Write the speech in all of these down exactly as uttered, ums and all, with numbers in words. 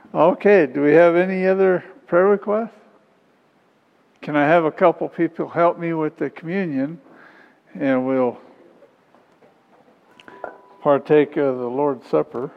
Okay, do we have any other prayer requests? Can I have a couple people help me with the communion, and we'll partake of the Lord's Supper.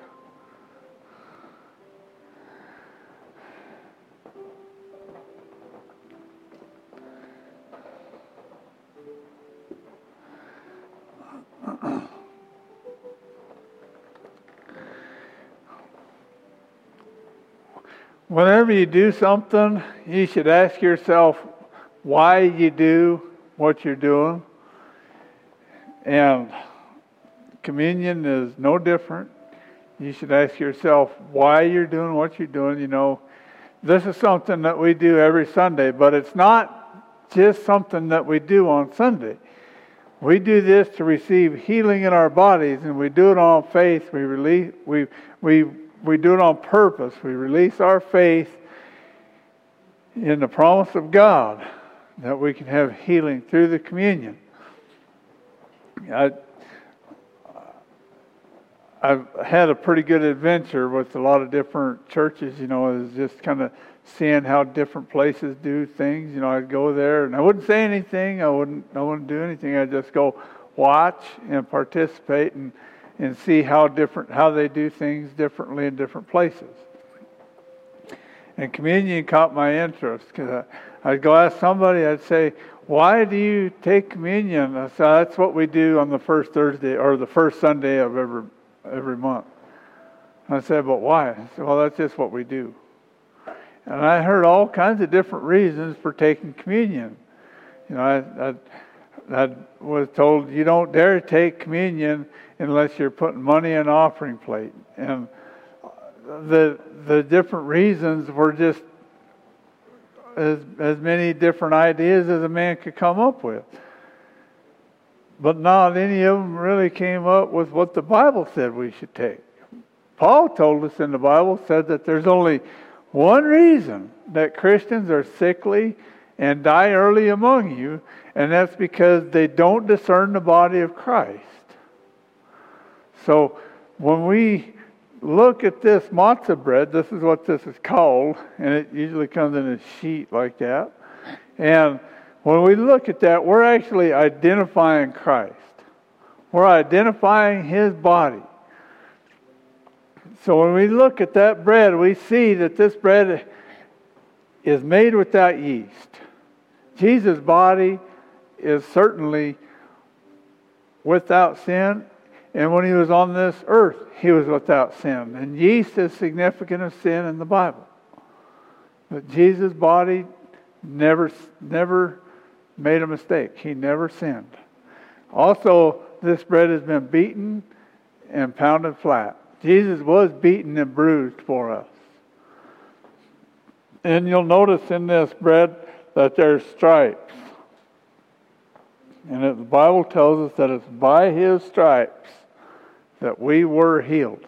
Whenever you do something, you should ask yourself why you do what you're doing. And communion is no different. You should ask yourself why you're doing what you're doing. You know, this is something that we do every Sunday, but it's not just something that we do on Sunday. We do this to receive healing in our bodies, and we do it on faith. We release, we we we do it on purpose. We release our faith in the promise of God that we can have healing through the communion. I, I've had a pretty good adventure with a lot of different churches, you know, is just kind of seeing how different places do things. You know, I'd go there and I wouldn't say anything. I wouldn't, I wouldn't do anything. I'd just go watch and participate and, and see how different, how they do things differently in different places. And communion caught my interest because I'd go ask somebody, I'd say, why do you take communion? I said, that's what we do on the first Thursday or the first Sunday of every every month. And I said, but why? I said, well, that's just what we do. And I heard all kinds of different reasons for taking communion. You know, I, I, I was told you don't dare take communion unless you're putting money in an offering plate. And the the different reasons were just as as many different ideas as a man could come up with. But not any of them really came up with what the Bible said we should take. Paul told us in the Bible, said that there's only one reason that Christians are sickly and die early among you, and that's because they don't discern the body of Christ. So when we look at this matzah bread, this is what this is called, and it usually comes in a sheet like that. And when we look at that, we're actually identifying Christ. We're identifying His body. So when we look at that bread, we see that this bread is made without yeast. Jesus' body is certainly without sin. And when He was on this earth, He was without sin. And yeast is significant of sin in the Bible. But Jesus' body never, never made a mistake. He never sinned. Also, this bread has been beaten and pounded flat. Jesus was beaten and bruised for us. And you'll notice in this bread that there's stripes. And the Bible tells us that it's by His stripes that we were healed.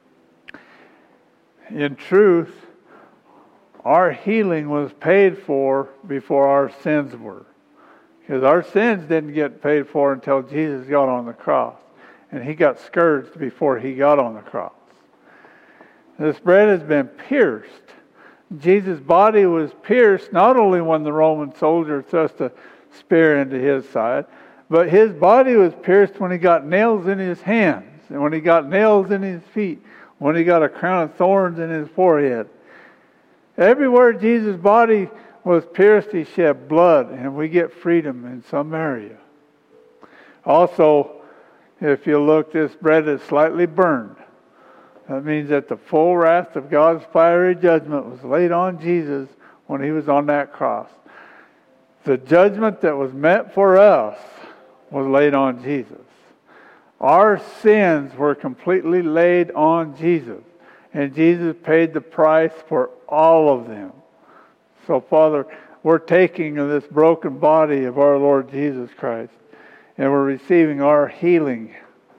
In truth, our healing was paid for before our sins were. Because our sins didn't get paid for until Jesus got on the cross. And He got scourged before He got on the cross. This bread has been pierced. Jesus' body was pierced not only when the Roman soldier thrust a spear into His side, but His body was pierced when He got nails in His hands, and when He got nails in His feet, when He got a crown of thorns in His forehead. Everywhere Jesus' body was pierced, He shed blood, and we get freedom in some area. Also, if you look, this bread is slightly burned. That means that the full wrath of God's fiery judgment was laid on Jesus when He was on that cross. The judgment that was meant for us was laid on Jesus. Our sins were completely laid on Jesus, and Jesus paid the price for all of them. So, Father, we're taking this broken body of our Lord Jesus Christ, and we're receiving our healing.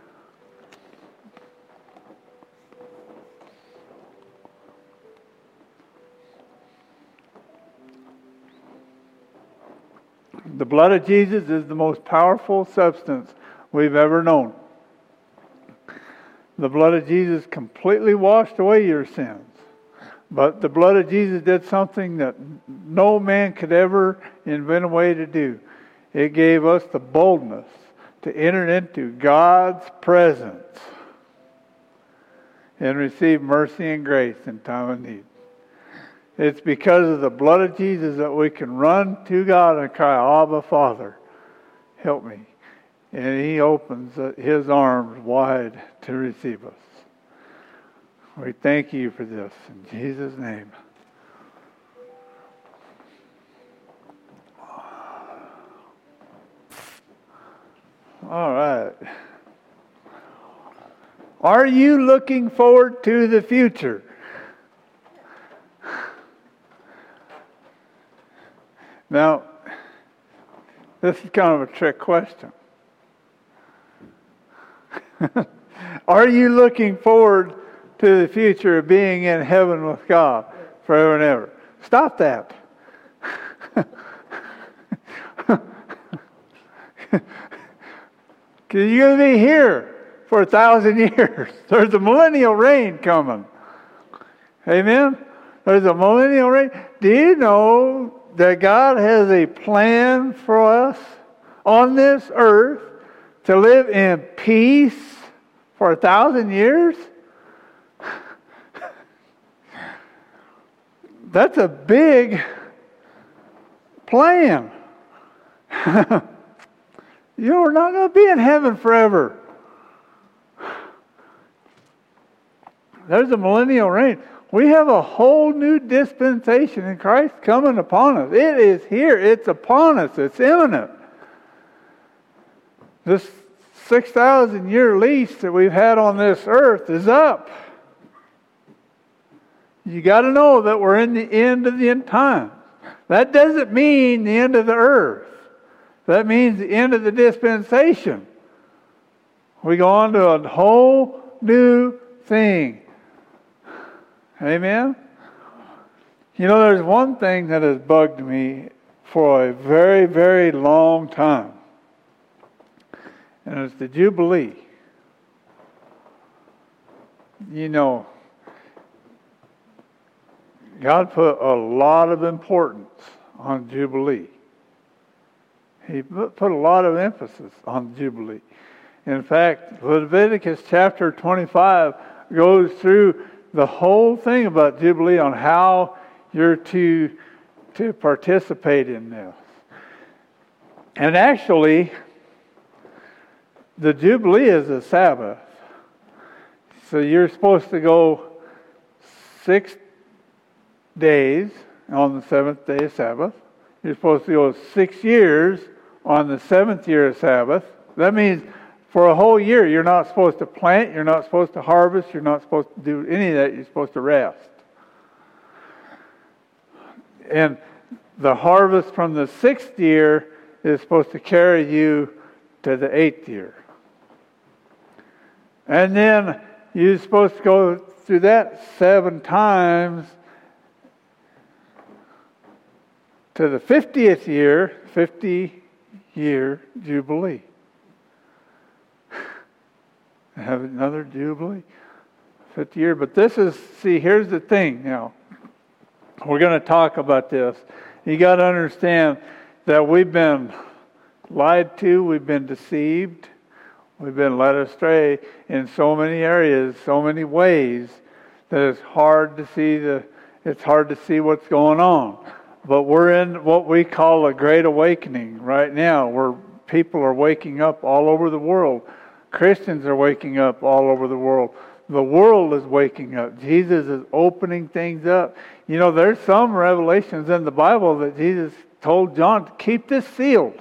The blood of Jesus is the most powerful substance we've ever known. The blood of Jesus completely washed away your sins. But the blood of Jesus did something that no man could ever invent a way to do. It gave us the boldness to enter into God's presence and receive mercy and grace in time of need. It's because of the blood of Jesus that we can run to God and cry, Abba, Father, help me. And He opens His arms wide to receive us. We thank You for this in Jesus' name. All right. Are you looking forward to the future? Now, this is kind of a trick question. Are you looking forward to the future of being in heaven with God forever and ever? Stop that. Because you're going to be here for a thousand years. There's a millennial reign coming. Amen? There's a millennial reign. Do you know that God has a plan for us on this earth to live in peace for a thousand years? That's a big plan. You're not going to be in heaven forever. There's a millennial reign. We have a whole new dispensation in Christ coming upon us. It is here. It's upon us. It's imminent. This six thousand year lease that we've had on this earth is up. You got to know that we're in the end of the end time. That doesn't mean the end of the earth. That means the end of the dispensation. We go on to a whole new thing. Amen? You know, there's one thing that has bugged me for a very, very long time. And it's the Jubilee. You know, God put a lot of importance on Jubilee. He put a lot of emphasis on Jubilee. In fact, Leviticus chapter twenty-five goes through the whole thing about Jubilee on how you're to, to participate in this. And actually, the Jubilee is a Sabbath. So you're supposed to go six days on the seventh day of Sabbath. You're supposed to go six years on the seventh year of Sabbath. That means for a whole year, you're not supposed to plant, you're not supposed to harvest, you're not supposed to do any of that, you're supposed to rest. And the harvest from the sixth year is supposed to carry you to the eighth year. And then you're supposed to go through that seven times to the fiftieth year, fifty-year Jubilee. Have another Jubilee, fifty year. But this is, see, here's the thing now. We're going to talk about this. You got to understand that we've been lied to, we've been deceived, we've been led astray in so many areas, so many ways, that it's hard to see the, it's hard to see what's going on. But we're in what we call a great awakening right now, where people are waking up all over the world. Christians are waking up all over the world. The world is waking up. Jesus is opening things up. You know, there's some revelations in the Bible that Jesus told John to keep this sealed.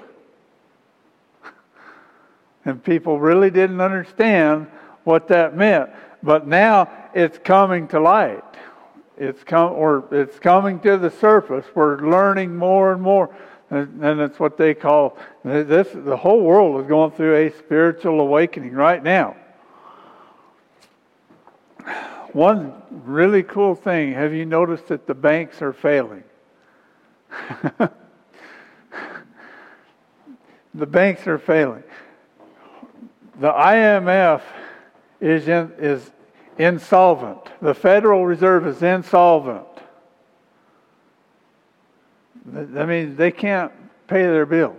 And people really didn't understand what that meant. But now it's coming to light. It's come, or it's coming to the surface. We're learning more and more, and, and it's what they call this. The whole world is going through a spiritual awakening right now. One really cool thing: have you noticed that the banks are failing? The banks are failing. The I M F is in, is insolvent. The Federal Reserve is insolvent. That means they can't pay their bills.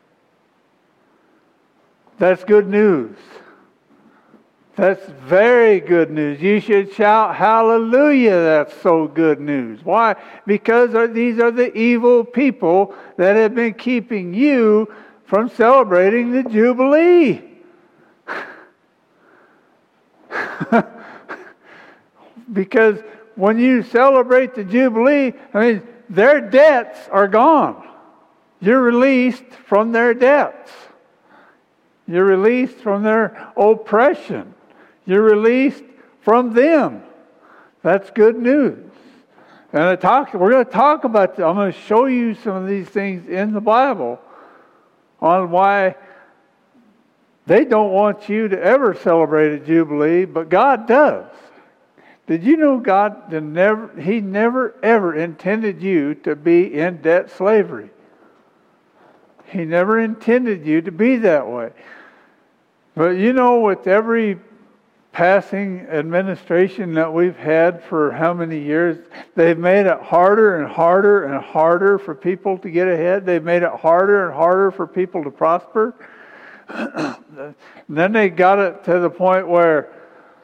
That's good news. That's very good news. You should shout, hallelujah, that's so good news. Why? Because these are the evil people that have been keeping you from celebrating the Jubilee. Because when you celebrate the Jubilee, I mean, their debts are gone. You're released from their debts. You're released from their oppression. You're released from them. That's good news. And I talk, we're going to talk about, I'm going to show you some of these things in the Bible on why they don't want you to ever celebrate a Jubilee, but God does. Did you know God did never, He never ever intended you to be in debt slavery? He never intended you to be that way. But you know, with every passing administration that we've had for how many years, they've made it harder and harder and harder for people to get ahead. They've made it harder and harder for people to prosper. Then they got it to the point where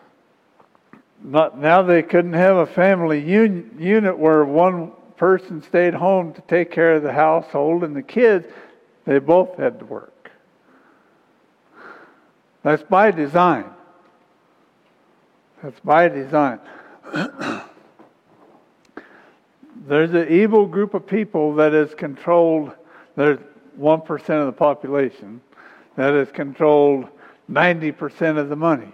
not, now they couldn't have a family un, unit where one person stayed home to take care of the household and the kids. They both had to work. That's by design. That's by design. There's an evil group of people that is controlled, there's one percent of the population, that has controlled ninety percent of the money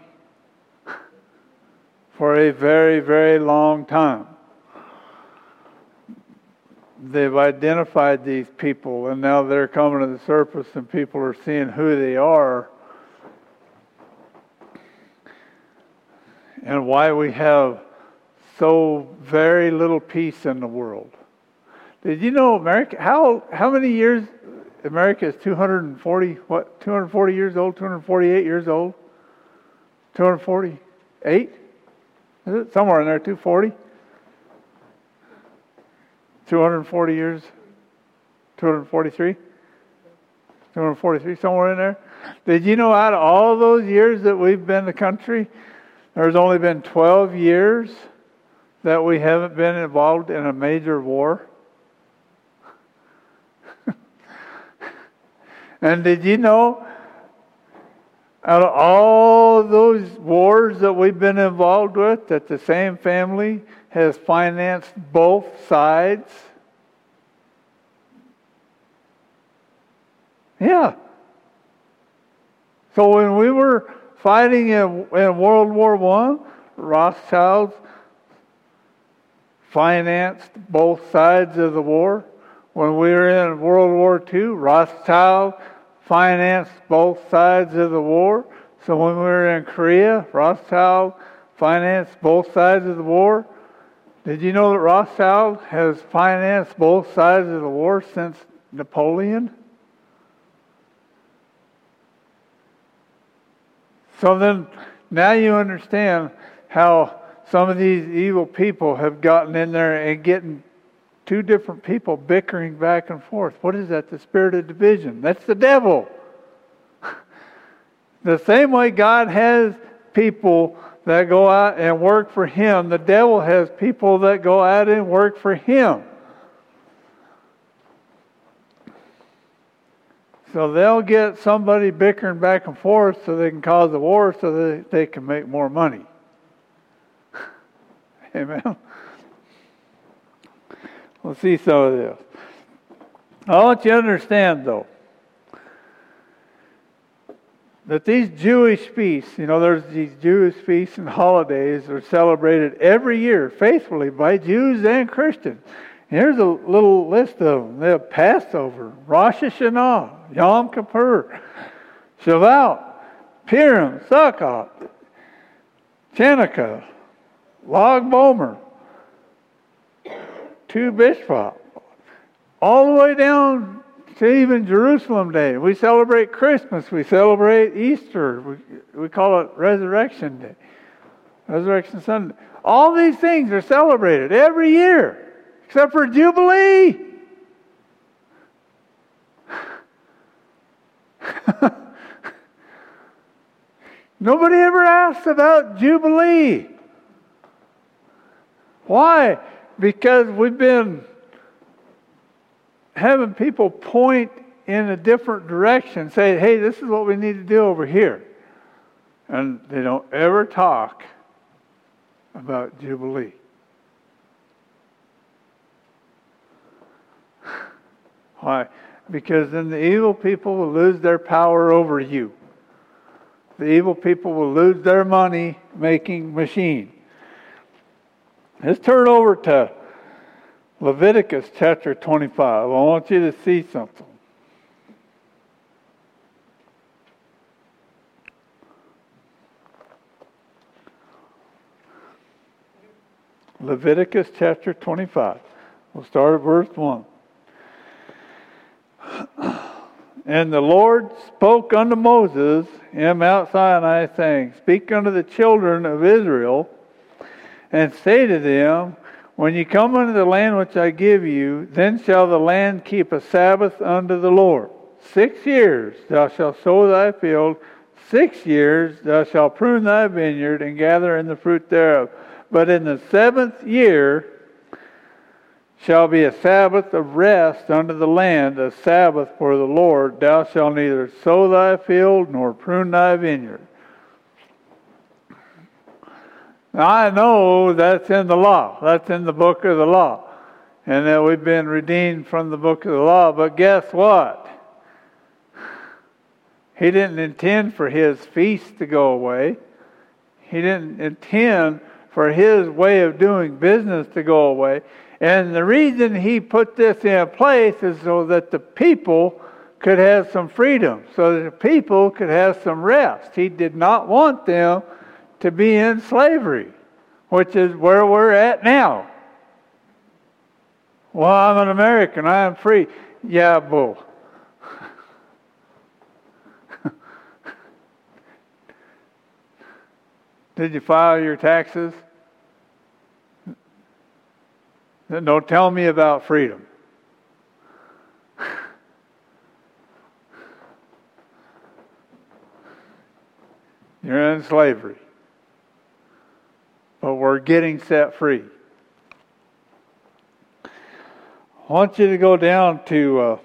for a very, very long time. They've identified these people, and now they're coming to the surface, and people are seeing who they are and why we have so very little peace in the world. Did you know America? How how many years? America is two hundred forty. What? two hundred forty years old. two hundred forty-eight years old. two hundred forty-eight. Is it somewhere in there? two hundred forty. two hundred forty years. two hundred forty-three. two hundred forty-three. Somewhere in there. Did you know out of all those years that we've been the country, there's only been twelve years that we haven't been involved in a major war? And did you know, out of all those wars that we've been involved with, that the same family has financed both sides? Yeah. So when we were fighting in, in World War One, Rothschilds financed both sides of the war. When we were in World War Two, Rothschild financed both sides of the war. So when we were in Korea, Rothschild financed both sides of the war. Did you know that Rothschild has financed both sides of the war since Napoleon? So then, now you understand how some of these evil people have gotten in there and getting two different people bickering back and forth. What is that? The spirit of division. That's the devil. The same way God has people that go out and work for Him, the devil has people that go out and work for him. So they'll get somebody bickering back and forth so they can cause a war so that they can make more money. Amen. We'll see some of this. I want you to understand, though, that these Jewish feasts, you know, there's these Jewish feasts and holidays that are celebrated every year faithfully by Jews and Christians. Here's a little list of them. They have Passover, Rosh Hashanah, Yom Kippur, Shavuot, Purim, Sukkot, Chanukah, Lag Bomer, Tu B'Shvat, all the way down to even Jerusalem Day. We celebrate Christmas. We celebrate Easter. We, we call it Resurrection Day. Resurrection Sunday. All these things are celebrated every year, except for Jubilee. Nobody ever asked about Jubilee. Why? Because we've been having people point in a different direction, say, hey, this is what we need to do over here. And they don't ever talk about Jubilee. Why? Because then the evil people will lose their power over you. The evil people will lose their money-making machine. Let's turn over to Leviticus chapter twenty-five. I want you to see something. Leviticus chapter twenty-five. We'll start at verse one. And the Lord spoke unto Moses in Mount Sinai, saying, Speak unto the children of Israel, and say to them, When ye come unto the land which I give you, then shall the land keep a Sabbath unto the Lord. Six years thou shalt sow thy field, six years thou shalt prune thy vineyard, and gather in the fruit thereof. But in the seventh year shall be a Sabbath of rest unto the land, a Sabbath for the Lord. Thou shalt neither sow thy field nor prune thy vineyard. Now I know that's in the law. That's in the book of the law. And that we've been redeemed from the book of the law. But guess what? He didn't intend for his feast to go away. He didn't intend for his way of doing business to go away. And the reason he put this in place is so that the people could have some freedom, so that the people could have some rest. He did not want them to be in slavery, which is where we're at now. Well, I'm an American, I am free. Yeah, bull. Did you file your taxes? Don't tell me about freedom. You're in slavery. But we're getting set free. I want you to go down to uh,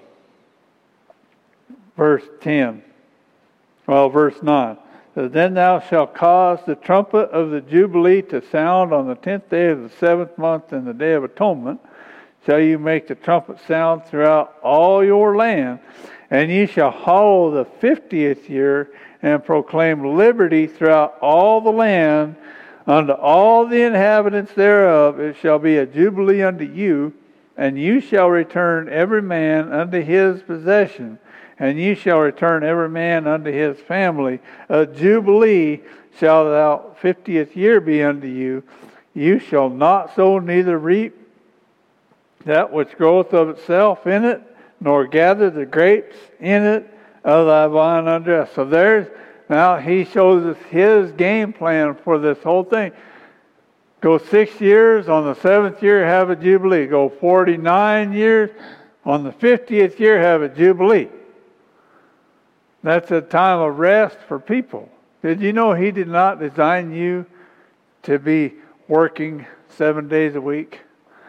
verse ten. Well, verse nine. Then thou shalt cause the trumpet of the Jubilee to sound on the tenth day of the seventh month, and the day of atonement shall you make the trumpet sound throughout all your land. And ye shall hallow the fiftieth year, and proclaim liberty throughout all the land unto all the inhabitants thereof. It shall be a jubilee unto you, and you shall return every man unto his possession. And ye shall return every man unto his family. A jubilee shall thou fiftieth year be unto you. You shall not sow neither reap that which groweth of itself in it, nor gather the grapes in it of thy vine undressed. So there's, now he shows us his game plan for this whole thing. Go six years, on the seventh year have a jubilee. Go forty-nine years, on the fiftieth year have a jubilee. That's a time of rest for people. Did you know he did not design you to be working seven days a week?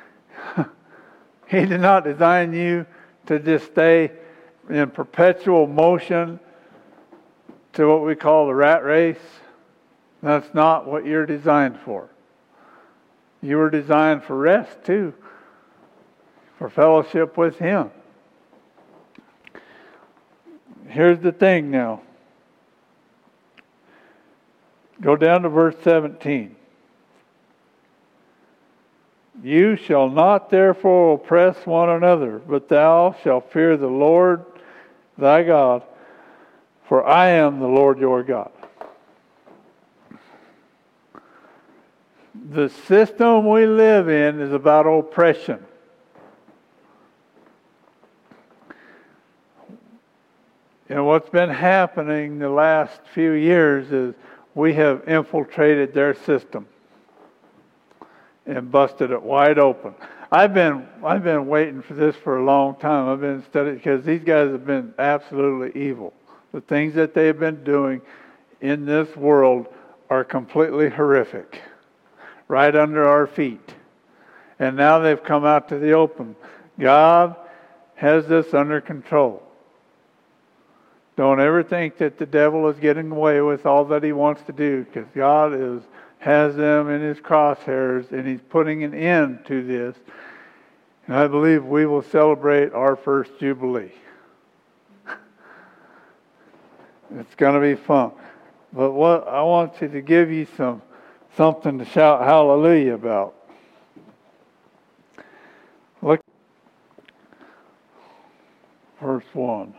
He did not design you to just stay in perpetual motion to what we call the rat race. That's not what you're designed for. You were designed for rest too, for fellowship with him. Here's the thing now. Go down to verse seventeen. You shall not therefore oppress one another, but thou shalt fear the Lord thy God, for I am the Lord your God. The system we live in is about oppression. And what's been happening the last few years is we have infiltrated their system. and busted it wide open. I've been I've been waiting for this for a long time. I've been studying because these guys have been absolutely evil. The things that they've been doing in this world are completely horrific, right under our feet. And now they've come out to the open. God has this under control. Don't ever think that the devil is getting away with all that he wants to do, because God is has them in his crosshairs, and he's putting an end to this. And I believe we will celebrate our first Jubilee. It's going to be fun. But what I want you to give you some something to shout hallelujah about. Look, verse one.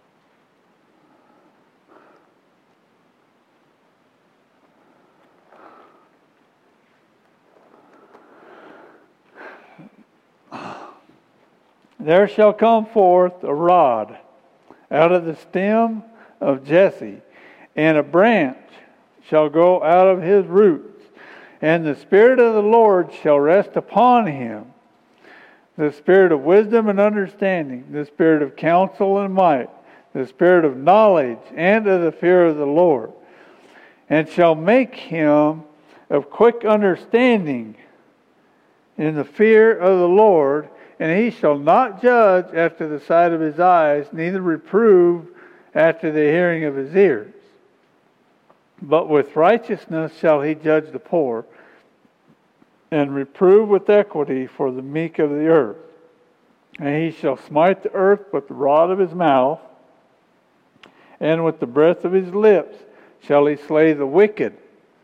There shall come forth a rod out of the stem of Jesse, and a branch shall grow out of his roots, and the Spirit of the Lord shall rest upon him, the Spirit of wisdom and understanding, the Spirit of counsel and might, the Spirit of knowledge and of the fear of the Lord, and shall make him of quick understanding in the fear of the Lord. And he shall not judge after the sight of his eyes, neither reprove after the hearing of his ears. But with righteousness shall he judge the poor, and reprove with equity for the meek of the earth. And he shall smite the earth with the rod of his mouth, and with the breath of his lips shall he slay the wicked.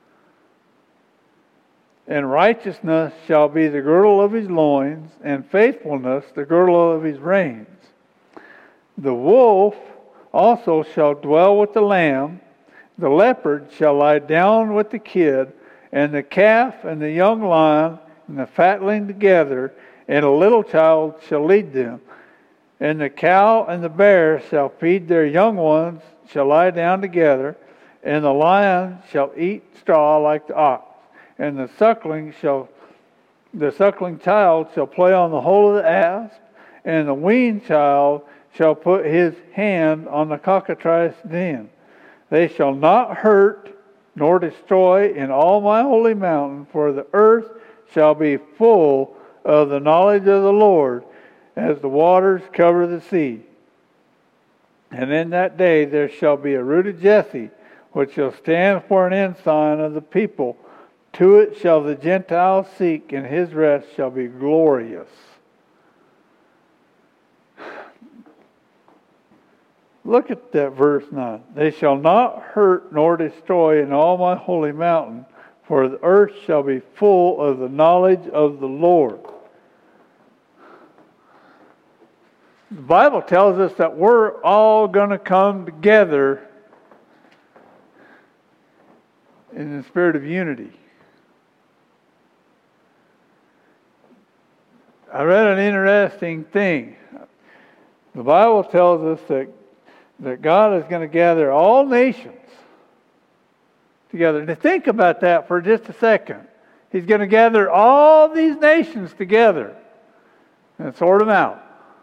And righteousness shall be the girdle of his loins, and faithfulness the girdle of his reins. The wolf also shall dwell with the lamb, the leopard shall lie down with the kid, and the calf and the young lion and the fatling together, and a little child shall lead them. And the cow and the bear shall feed their young ones, shall lie down together, and the lion shall eat straw like the ox. And the suckling shall, the suckling child shall play on the hole of the asp, and the weaned child shall put his hand on the cockatrice den. They shall not hurt nor destroy in all my holy mountain, for the earth shall be full of the knowledge of the Lord, as the waters cover the sea. And in that day there shall be a root of Jesse, which shall stand for an ensign of the people. To it shall the Gentiles seek, and his rest shall be glorious. Look at that verse nine. They shall not hurt nor destroy in all my holy mountain, for the earth shall be full of the knowledge of the Lord. The Bible tells us that we're all going to come together in the spirit of unity. I read an interesting thing. The Bible tells us that, that God is going to gather all nations together. And to think about that for just a second. He's going to gather all these nations together and sort them out.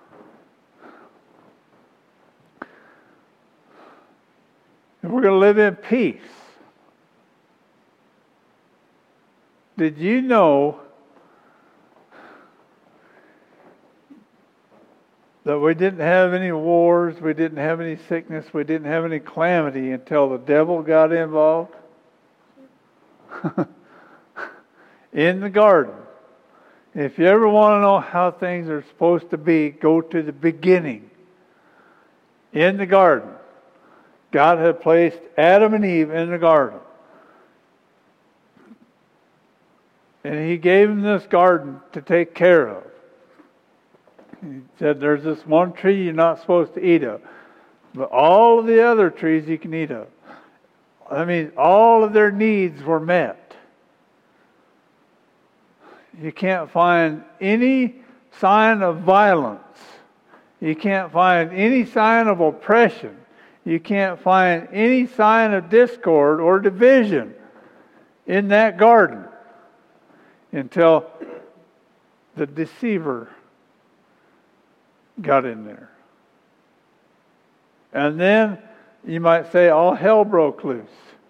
And we're going to live in peace. Did you know that we didn't have any wars, we didn't have any sickness, we didn't have any calamity until the devil got involved? In the garden. If you ever want to know how things are supposed to be, go to the beginning. In the garden. God had placed Adam and Eve in the garden. And He gave them this garden to take care of. He said, there's this one tree you're not supposed to eat of. But all of the other trees you can eat of. I mean, all of their needs were met. You can't find any sign of violence. You can't find any sign of oppression. You can't find any sign of discord or division in that garden. until the deceiver got in there. And then you might say all hell broke loose.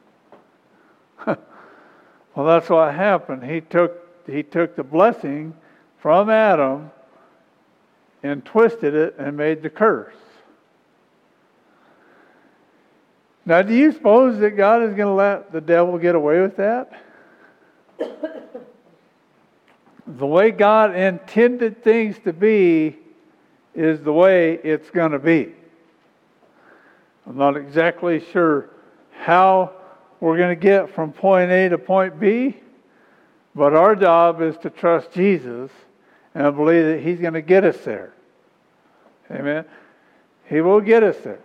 Well, that's what happened. He took he took the blessing from Adam and twisted it and made the curse. Now, do you suppose that God is going to let the devil get away with that? The way God intended things to be is the way it's going to be. I'm not exactly sure how we're going to get from point A to point B, but our job is to trust Jesus and believe that He's going to get us there. Amen. He will get us there.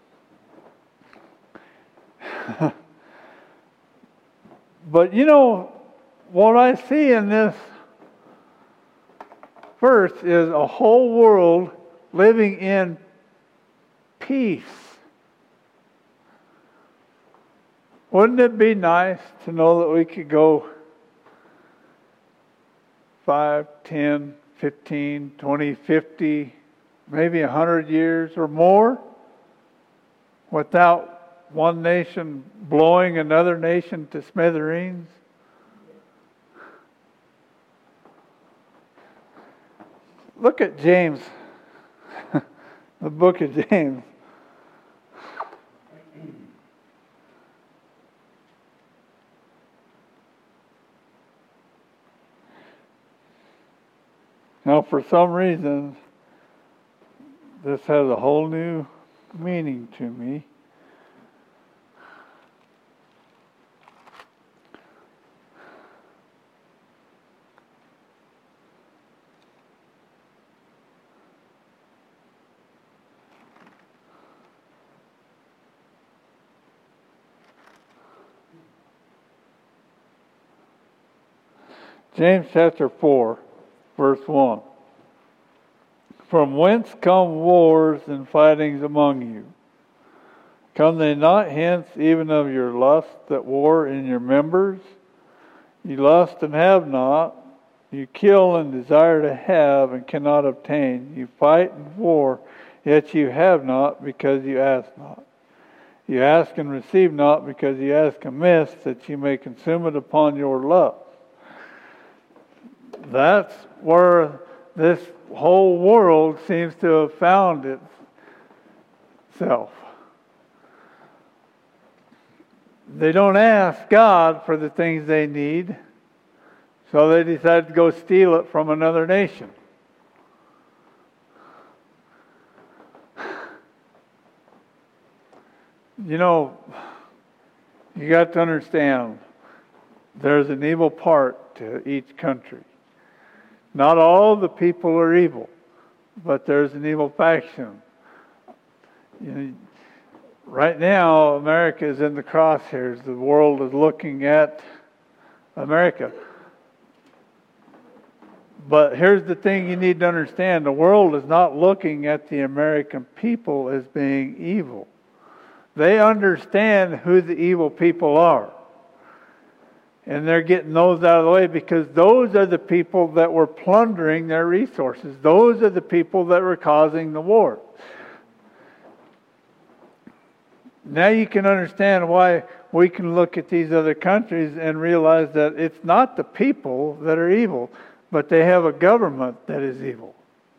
But you know, what I see in this verse is a whole world living in peace. Wouldn't it be nice to know that we could go five, ten, fifteen, twenty, fifty, maybe a hundred years or more without one nation blowing another nation to smithereens? Look at James, the book of James. Now, for some reason, this has a whole new meaning to me. James chapter four, verse one. From whence come wars and fightings among you? Come they not hence even of your lust that war in your members? You lust and have not. You kill and desire to have and cannot obtain. You fight and war, yet you have not because you ask not. You ask and receive not because you ask amiss, that you may consume it upon your lust. That's where this whole world seems to have found itself. They don't ask God for the things they need, so they decide to go steal it from another nation. You know, you got to understand, there's an evil part to each country. Not all the people are evil, but there's an evil faction. You know, right now, America is in the crosshairs. The world is looking at America. But here's the thing you need to understand. The world is not looking at the American people as being evil. They understand who the evil people are. And they're getting those out of the way because those are the people that were plundering their resources. Those are the people that were causing the war. Now you can understand why we can look at these other countries and realize that it's not the people that are evil, but they have a government that is evil.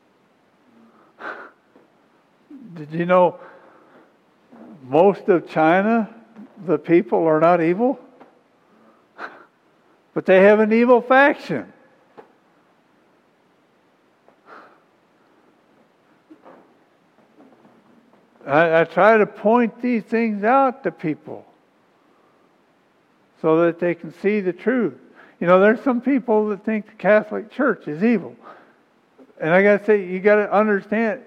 Did you know most of China, the people are not evil? But they have an evil faction. I, I try to point these things out to people so that they can see the truth. You know, there's some people that think the Catholic Church is evil. And I got to say, you got to understand,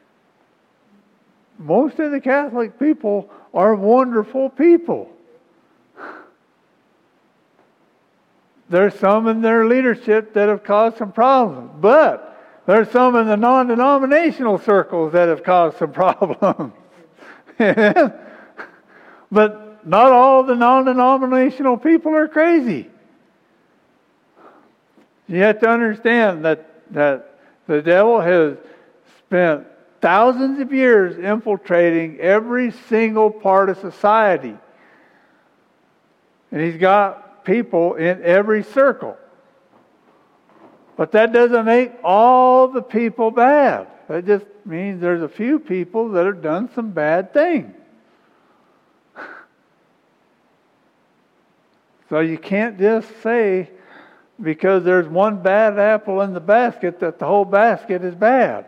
most of the Catholic people are wonderful people. There's some in their leadership that have caused some problems. But there's some in the non-denominational circles that have caused some problems. But not all the non-denominational people are crazy. You have to understand that, that the devil has spent thousands of years infiltrating every single part of society. And he's got people in every circle. But that doesn't make all the people bad. That just means there's a few people that have done some bad things. So you can't just say, because there's one bad apple in the basket, that the whole basket is bad.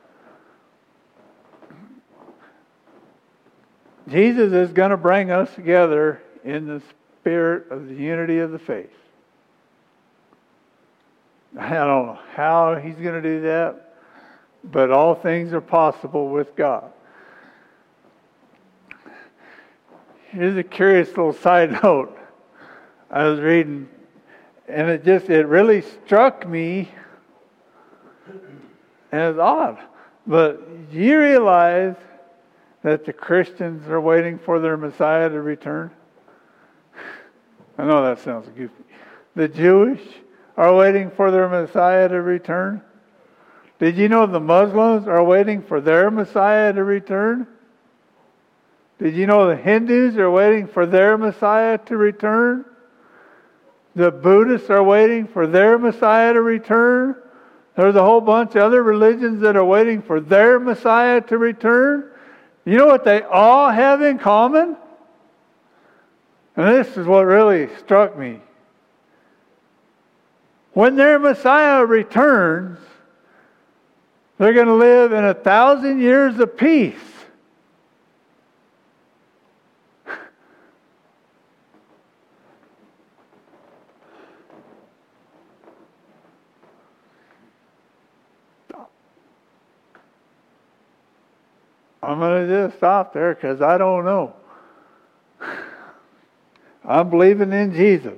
Jesus is going to bring us together in the spirit of the unity of the faith. I don't know how he's going to do that, but all things are possible with God. Here's a curious little side note. I was reading, and it just, it really struck me, and it's odd. But do you realize that the Christians are waiting for their Messiah to return? I know that sounds goofy. The Jewish are waiting for their Messiah to return. Did you know the Muslims are waiting for their Messiah to return? Did you know the Hindus are waiting for their Messiah to return? The Buddhists are waiting for their Messiah to return. There's a whole bunch of other religions that are waiting for their Messiah to return. You know what they all have in common? And this is what really struck me. When their Messiah returns, they're going to live in a thousand years of peace. I'm going to just stop there because I don't know. I'm believing in Jesus.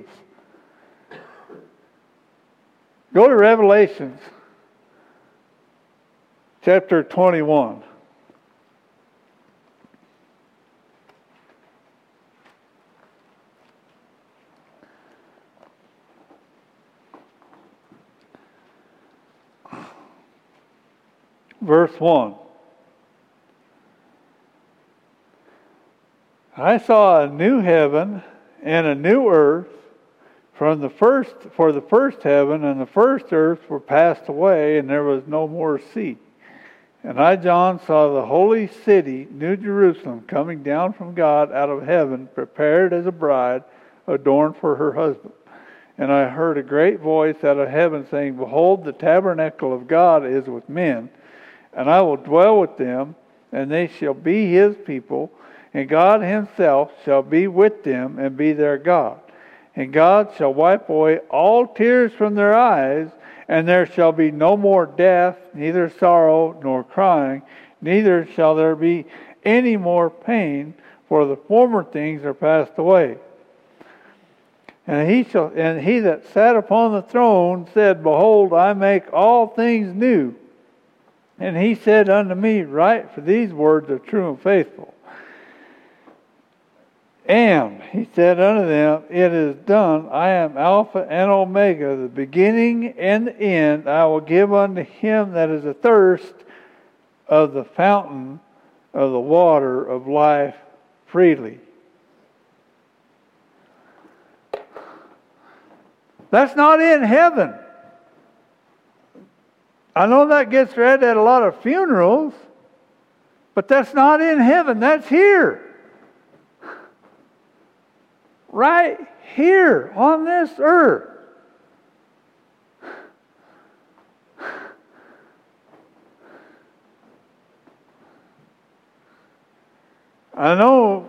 Go to Revelations chapter twenty-one. Verse one. I saw a new heaven and a new earth, from the first, for the first heaven and the first earth were passed away, and there was no more sea. And I, John, saw the holy city, New Jerusalem, coming down from God out of heaven, prepared as a bride, adorned for her husband. And I heard a great voice out of heaven saying, Behold, the tabernacle of God is with men, and I will dwell with them, and they shall be his people, and God himself shall be with them and be their God. And God shall wipe away all tears from their eyes, and there shall be no more death, neither sorrow nor crying, neither shall there be any more pain, for the former things are passed away. And he shall, and he that sat upon the throne said, Behold, I make all things new. And he said unto me, Write, for these words are true and faithful. And he said unto them, It is done. I am Alpha and Omega, the beginning and the end. I will give unto him that is athirst of the fountain of the water of life freely. That's not in heaven. I know that gets read at a lot of funerals, but that's not in heaven. That's here. Right here on this earth. I know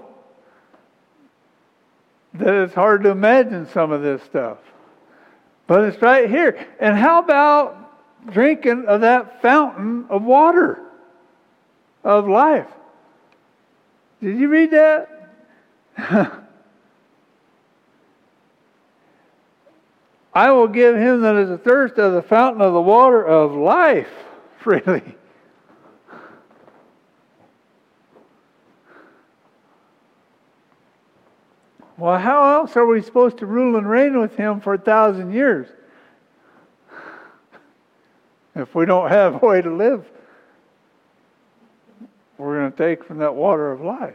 that it's hard to imagine some of this stuff, but it's right here. And how about drinking of that fountain of water of life? Did you read that? I will give him that is athirst of the fountain of the water of life freely. Well, how else are we supposed to rule and reign with him for a thousand years? If we don't have a way to live, we're going to take from that water of life.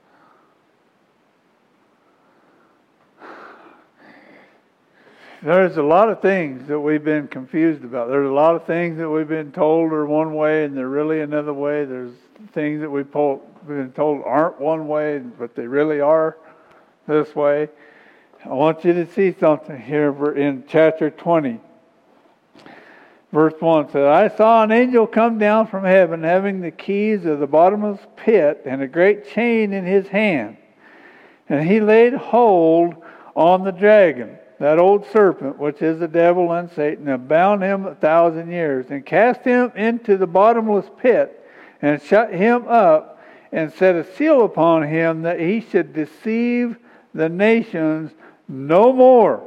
There's a lot of things that we've been confused about. There's a lot of things that we've been told are one way and they're really another way. There's things that we've been told aren't one way, but they really are this way. I want you to see something here in chapter twenty. Verse one says, I saw an angel come down from heaven, having the keys of the bottomless pit and a great chain in his hand. And he laid hold on the dragon, that old serpent, which is the devil and Satan, and bound him a thousand years, and cast him into the bottomless pit, and shut him up, and set a seal upon him, that he should deceive the nations no more.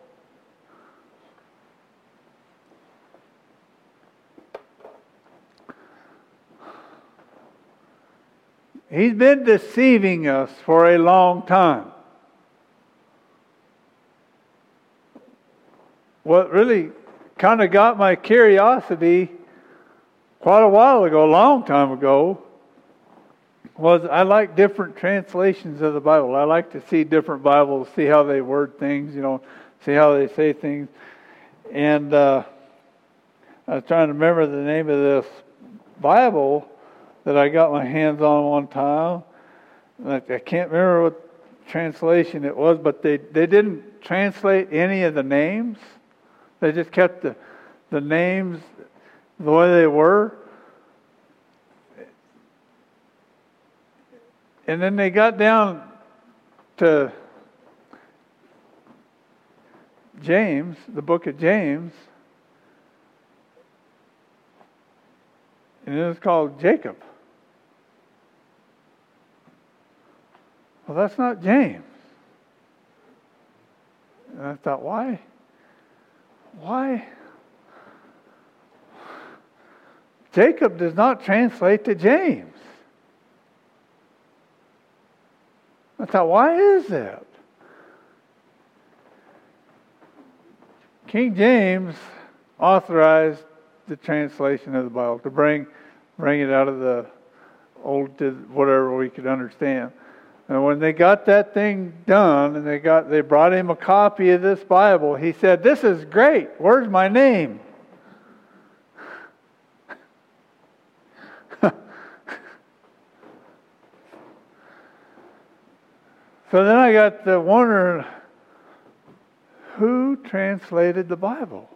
He's been deceiving us for a long time. What really kind of got my curiosity quite a while ago, a long time ago, was I like different translations of the Bible. I like to see different Bibles, see how they word things, you know, see how they say things. And uh, I was trying to remember the name of this Bible that I got my hands on one time. I can't remember what translation it was, but they, they didn't translate any of the names. They just kept the, the names the way they were. And then they got down to James, the book of James, and it was called Jacob. Well, that's not James. And I thought, why? Why? Jacob does not translate to James. I thought, why is that? King James authorized the translation of the Bible to bring bring it out of the old to whatever we could understand. And when they got that thing done, and they got they brought him a copy of this Bible, he said, "This is great. Where's my name?" So then I got to wondering, who translated the Bible?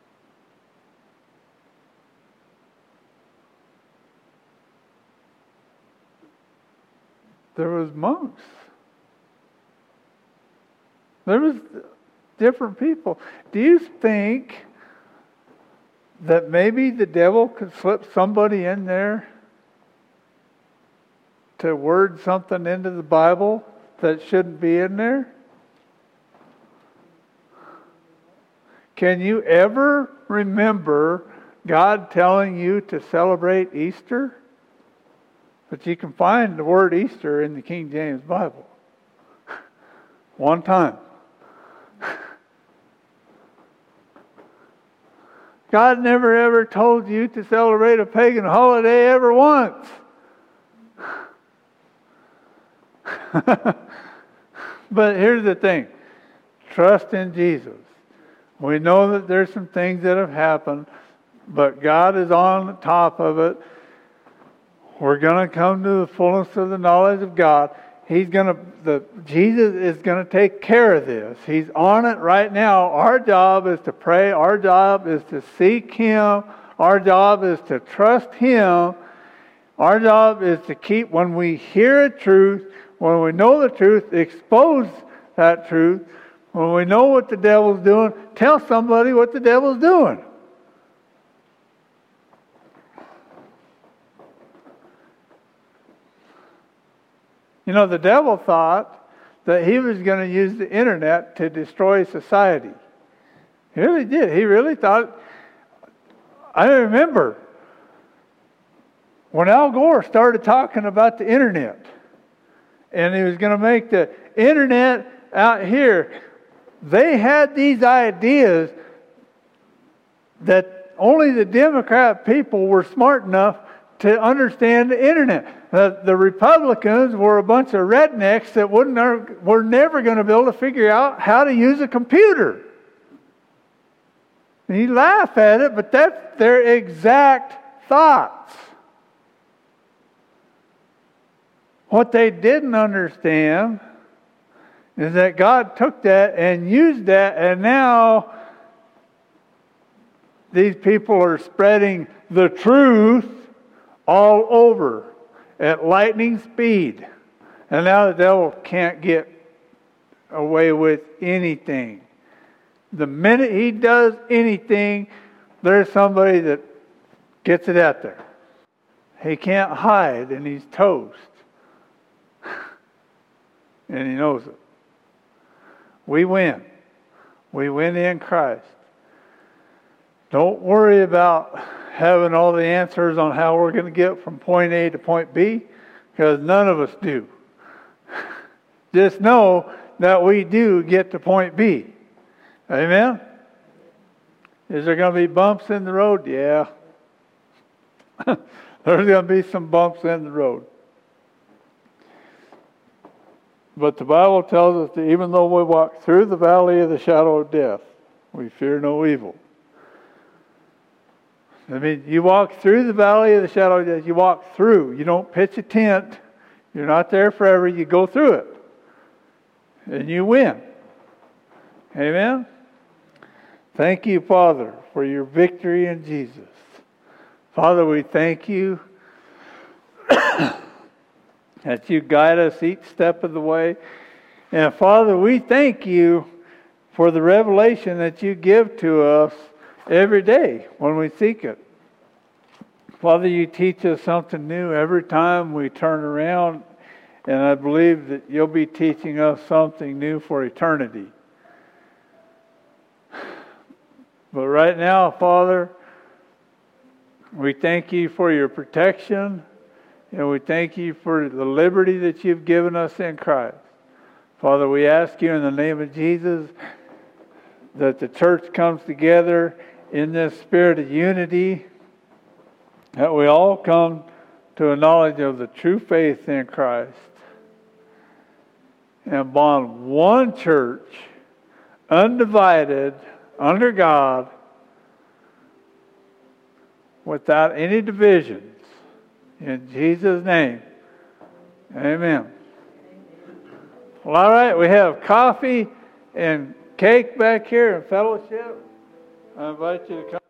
There was monks. There was different people. Do you think that maybe the devil could slip somebody in there to word something into the Bible that shouldn't be in there? Can you ever remember God telling you to celebrate Easter? But you can find the word Easter in the King James Bible. One time. God never ever told you to celebrate a pagan holiday ever once. But here's the thing. Trust in Jesus. We know that there's some things that have happened, but God is on top of it. We're going to come to the fullness of the knowledge of God. He's going to, the Jesus is going to take care of this. He's on it right now. Our job is to pray. Our job is to seek Him. Our job is to trust Him. Our job is to keep, when we hear a truth, when we know the truth, expose that truth. When we know what the devil's doing, tell somebody what the devil's doing. You know, the devil thought that he was going to use the internet to destroy society. He really did. He really thought... I remember when Al Gore started talking about the internet, and he was going to make the internet out here. They had these ideas that only the Democrat people were smart enough to understand the internet. The, the Republicans were a bunch of rednecks that wouldn't, were never going to be able to figure out how to use a computer. And you laugh at it, but that's their exact thoughts. What they didn't understand is that God took that and used that, and now these people are spreading the truth all over at lightning speed. And now the devil can't get away with anything. The minute he does anything, there's somebody that gets it out there. He can't hide, and he's toast. And he knows it. We win. We win in Christ. Don't worry about having all the answers on how we're going to get from point A to point B, because none of us do. Just know that we do get to point B. Amen? Is there going to be bumps in the road? Yeah. There's going to be some bumps in the road. But the Bible tells us that even though we walk through the valley of the shadow of death, we fear no evil. I mean, you walk through the valley of the shadow of death. You walk through. You don't pitch a tent. You're not there forever. You go through it. And you win. Amen? Thank you, Father, for your victory in Jesus. Father, we thank you that you guide us each step of the way. And Father, we thank you for the revelation that you give to us every day when we seek it. Father, you teach us something new every time we turn around, and I believe that you'll be teaching us something new for eternity. But right now, Father, we thank you for your protection, and we thank you for the liberty that you've given us in Christ. Father, we ask you in the name of Jesus that the church comes together in this spirit of unity, that we all come to a knowledge of the true faith in Christ, and bond one church, undivided, under God, without any divisions. In Jesus' name, amen. Well, all right, we have coffee and cake back here and fellowship. I invite you to come.